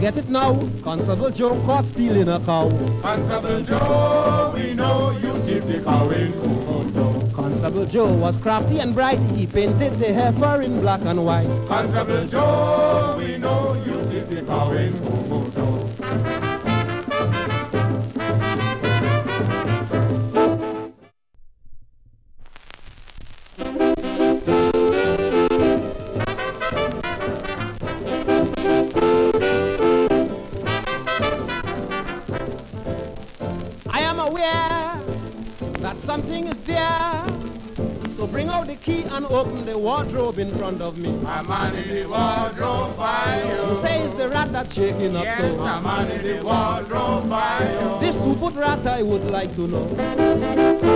get it now. Constable Joe caught stealing a cow. Constable Joe, we know you keep the cow in Kumoto. Constable Joe was crafty and bright. He painted the heifer in black and white. Constable Joe, we know you keep the cow in Kumoto. I am aware that something is there. So bring out the key and open the wardrobe in front of me. A man in the wardrobe by you. Who says the rat that's shaking up Yes, so? a man in the wardrobe by you. This 2-foot rat I would like to know.